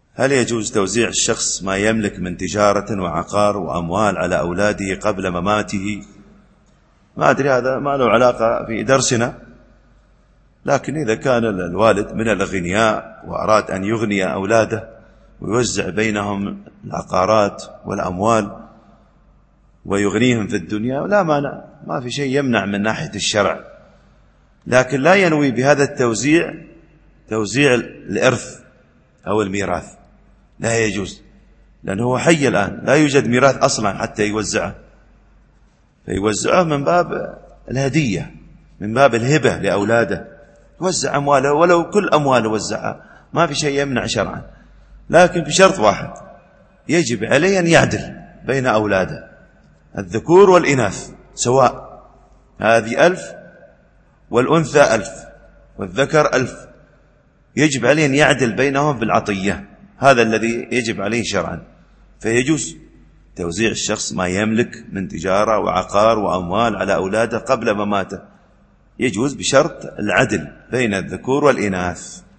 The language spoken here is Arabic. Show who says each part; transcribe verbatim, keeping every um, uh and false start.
Speaker 1: هل يجوز توزيع الشخص ما يملك من تجارة وعقار وأموال على أولاده قبل مماته؟ ما أدري، هذا ما له علاقة في درسنا، لكن إذا كان الوالد من الأغنياء وأراد أن يغني أولاده ويوزع بينهم العقارات والأموال ويغنيهم في الدنيا لا مانع، ما في شيء يمنع من ناحية الشرع، لكن لا ينوي بهذا التوزيع توزيع الإرث أو الميراث، لا يجوز، لأنه هو حي الآن، لا يوجد ميراث أصلا حتى يوزعه، فيوزعه من باب الهدية، من باب الهبة لأولاده، يوزع أمواله ولو كل أمواله وزعها، ما في شيء يمنع شرعا، لكن بشرط واحد، يجب عليه أن يعدل بين أولاده الذكور والإناث سواء، هذه ألف والأنثى ألف والذكر ألف، يجب عليه أن يعدل بينهم بالعطية، هذا الذي يجب عليه شرعا. فيجوز توزيع الشخص ما يملك من تجارة وعقار وأموال على أولاده قبل مماته، يجوز بشرط العدل بين الذكور والإناث.